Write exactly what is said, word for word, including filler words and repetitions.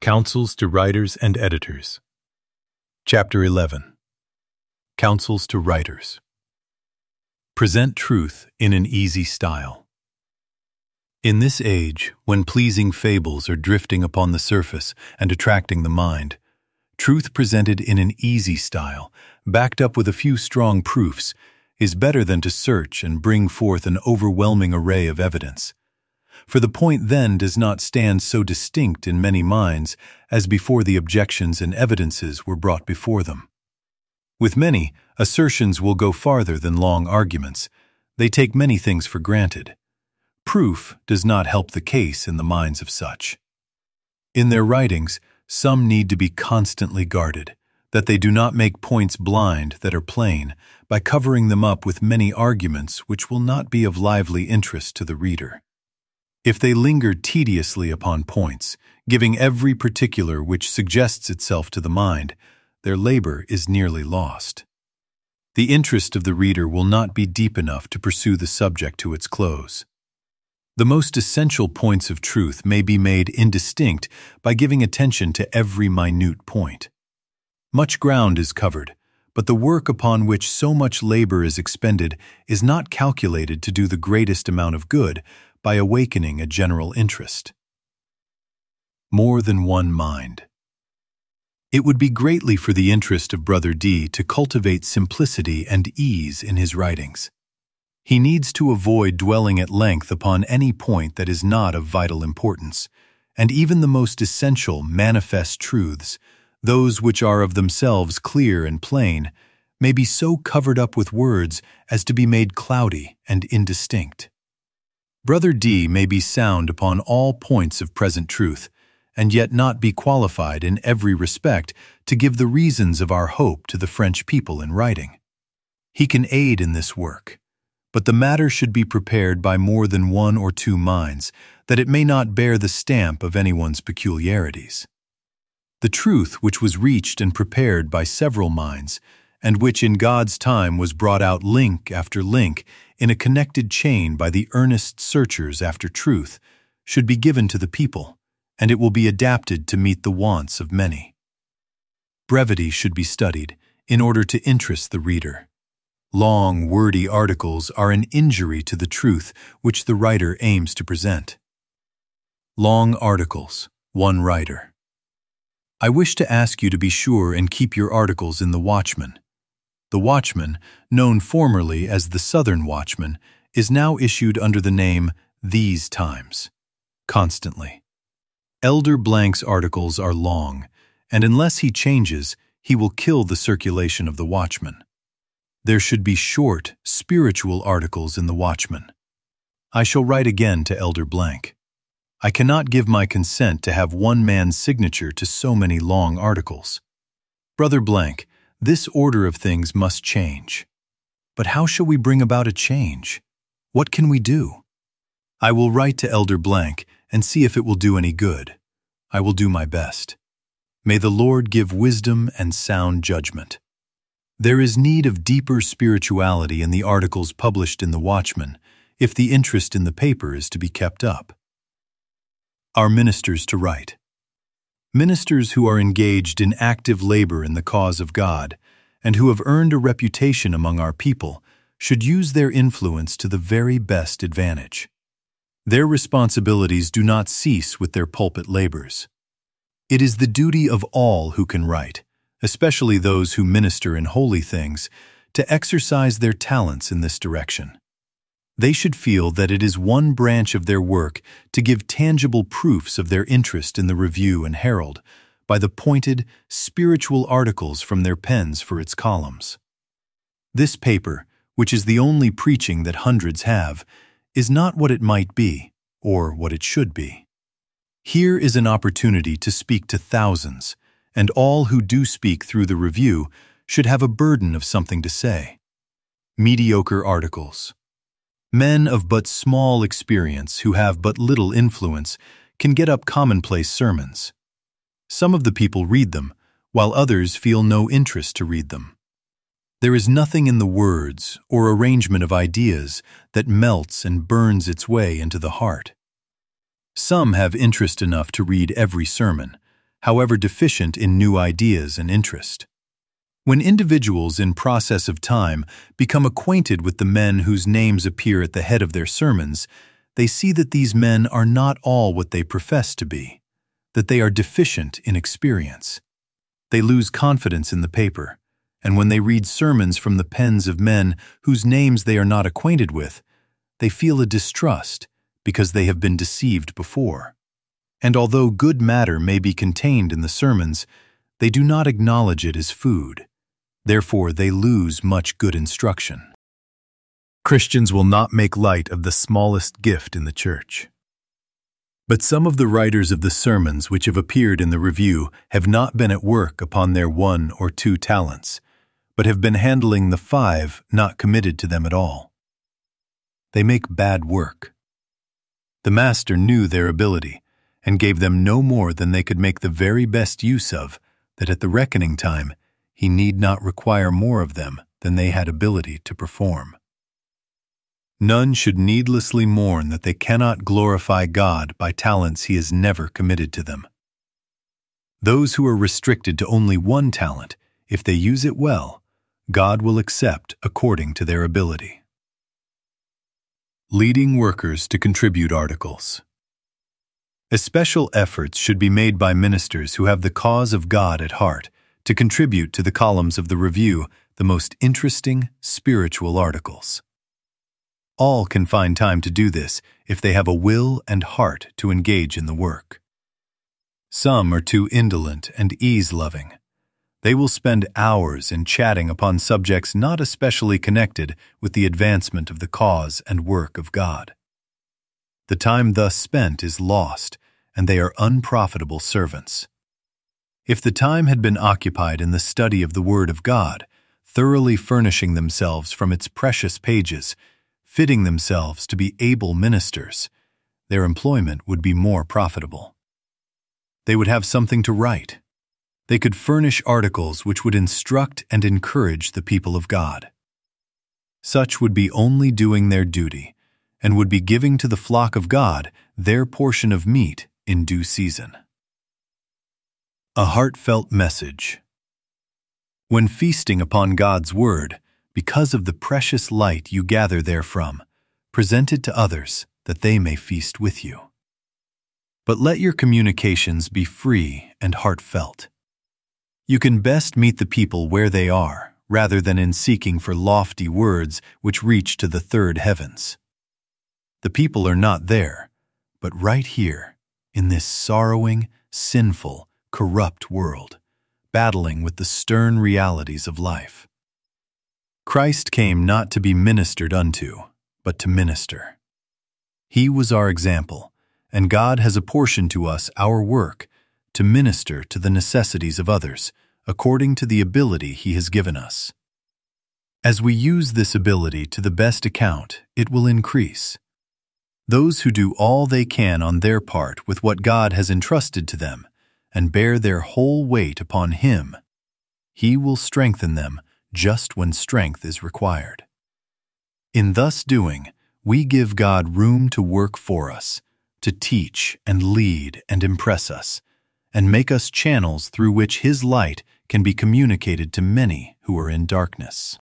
Counsels to Writers and Editors. Chapter eleven. Counsels to Writers. Present truth in an easy style. In this age, when pleasing fables are drifting upon the surface and attracting the mind, truth presented in an easy style, backed up with a few strong proofs, is better than to search and bring forth an overwhelming array of evidence. For the point then does not stand so distinct in many minds as before the objections and evidences were brought before them. With many, assertions will go farther than long arguments. They take many things for granted. Proof does not help the case in the minds of such. In their writings, some need to be constantly guarded, that they do not make points blind that are plain by covering them up with many arguments which will not be of lively interest to the reader. If they linger tediously upon points, giving every particular which suggests itself to the mind, their labor is nearly lost. The interest of the reader will not be deep enough to pursue the subject to its close. The most essential points of truth may be made indistinct by giving attention to every minute point. Much ground is covered, but the work upon which so much labor is expended is not calculated to do the greatest amount of good by awakening a general interest. More than one mind. It would be greatly for the interest of Brother D to cultivate simplicity and ease in his writings. He needs to avoid dwelling at length upon any point that is not of vital importance, and even the most essential manifest truths, those which are of themselves clear and plain, may be so covered up with words as to be made cloudy and indistinct. Brother D may be sound upon all points of present truth, and yet not be qualified in every respect to give the reasons of our hope to the French people in writing. He can aid in this work, but the matter should be prepared by more than one or two minds, that it may not bear the stamp of anyone's peculiarities. The truth which was reached and prepared by several minds, and which in God's time was brought out link after link in a connected chain by the earnest searchers after truth, should be given to the people, and it will be adapted to meet the wants of many. Brevity should be studied in order to interest the reader. Long, wordy articles are an injury to the truth which the writer aims to present. Long articles, one writer. I wish to ask you to be sure and keep your articles in the Watchman. The Watchman, known formerly as the Southern Watchman, is now issued under the name These Times. Constantly. Elder Blank's articles are long, and unless he changes, he will kill the circulation of the Watchman. There should be short, spiritual articles in the Watchman. I shall write again to Elder Blank. I cannot give my consent to have one man's signature to so many long articles. Brother Blank, this order of things must change. But how shall we bring about a change? What can we do? I will write to Elder Blank and see if it will do any good. I will do my best. May the Lord give wisdom and sound judgment. There is need of deeper spirituality in the articles published in the Watchman, if the interest in the paper is to be kept up. Our ministers to write. Ministers who are engaged in active labor in the cause of God, and who have earned a reputation among our people, should use their influence to the very best advantage. Their responsibilities do not cease with their pulpit labors. It is the duty of all who can write, especially those who minister in holy things, to exercise their talents in this direction. They should feel that it is one branch of their work to give tangible proofs of their interest in the Review and Herald by the pointed, spiritual articles from their pens for its columns. This paper, which is the only preaching that hundreds have, is not what it might be, or what it should be. Here is an opportunity to speak to thousands, and all who do speak through the Review should have a burden of something to say. Mediocre articles. Men of but small experience who have but little influence can get up commonplace sermons. Some of the people read them, while others feel no interest to read them. There is nothing in the words or arrangement of ideas that melts and burns its way into the heart. Some have interest enough to read every sermon. however deficient in new ideas and interest. When individuals in process of time become acquainted with the men whose names appear at the head of their sermons, they see that these men are not all what they profess to be, that they are deficient in experience. They lose confidence in the paper, and when they read sermons from the pens of men whose names they are not acquainted with, they feel a distrust because they have been deceived before. And although good matter may be contained in the sermons, they do not acknowledge it as food. Therefore, they lose much good instruction. Christians will not make light of the smallest gift in the church. But some of the writers of the sermons which have appeared in the review have not been at work upon their one or two talents, but have been handling the five not committed to them at all. They make bad work. The Master knew their ability and gave them no more than they could make the very best use of, that at the reckoning time he need not require more of them than they had ability to perform. None should needlessly mourn that they cannot glorify God by talents he has never committed to them. Those who are restricted to only one talent, if they use it well, God will accept according to their ability. Leading workers to contribute articles. Especial efforts should be made by ministers who have the cause of God at heart to contribute to the columns of the review the most interesting spiritual articles. All can find time to do this if they have a will and heart to engage in the work. Some are too indolent and ease-loving. They will spend hours in chatting upon subjects not especially connected with the advancement of the cause and work of God. The time thus spent is lost, and they are unprofitable servants. If the time had been occupied in the study of the Word of God, thoroughly furnishing themselves from its precious pages, fitting themselves to be able ministers, their employment would be more profitable. They would have something to write. They could furnish articles which would instruct and encourage the people of God. Such would be only doing their duty, and would be giving to the flock of God their portion of meat in due season. A heartfelt message. When feasting upon God's Word, because of the precious light you gather therefrom, present it to others that they may feast with you. But let your communications be free and heartfelt. You can best meet the people where they are, rather than in seeking for lofty words which reach to the third heavens. The people are not there, but right here, in this sorrowing, sinful, corrupt world, battling with the stern realities of life. Christ came not to be ministered unto, but to minister. He was our example, and God has apportioned to us our work to minister to the necessities of others, according to the ability He has given us. As we use this ability to the best account, it will increase. Those who do all they can on their part with what God has entrusted to them, and bear their whole weight upon Him, He will strengthen them just when strength is required. In thus doing, we give God room to work for us, to teach and lead and impress us, and make us channels through which His light can be communicated to many who are in darkness.